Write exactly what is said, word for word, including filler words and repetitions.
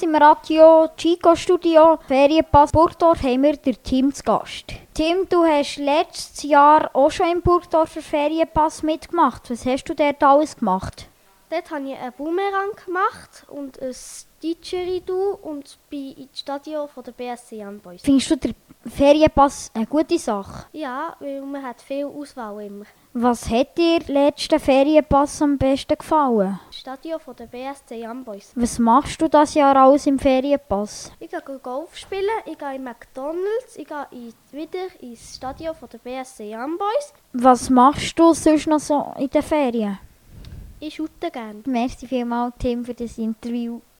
im Radio Chico Studio Ferienpass Burgdorf haben wir den Tim zu Gast. Tim, du hast letztes Jahr auch schon im Burgdorfer Ferienpass mitgemacht. Was hast du dort alles gemacht? Dort habe ich einen Boomerang gemacht und ein Didgeridoo und bin ins Stadion von der B S C Young Boys. Findest du den Ferienpass eine gute Sache? Ja, weil man hat viel Auswahl immer. Was hat dir letzten Ferienpass am besten gefallen? Das Stadion von der B S C Young Boys. Was machst du das Jahr alles im Ferienpass? Ich gehe Golf spielen, ich gehe in McDonalds, ich gehe in, wieder ins Stadion von der B S C Young Boys. Was machst du sonst noch so in den Ferien? Ich shoote gerne. Merci vielmals, Tim, für das Interview.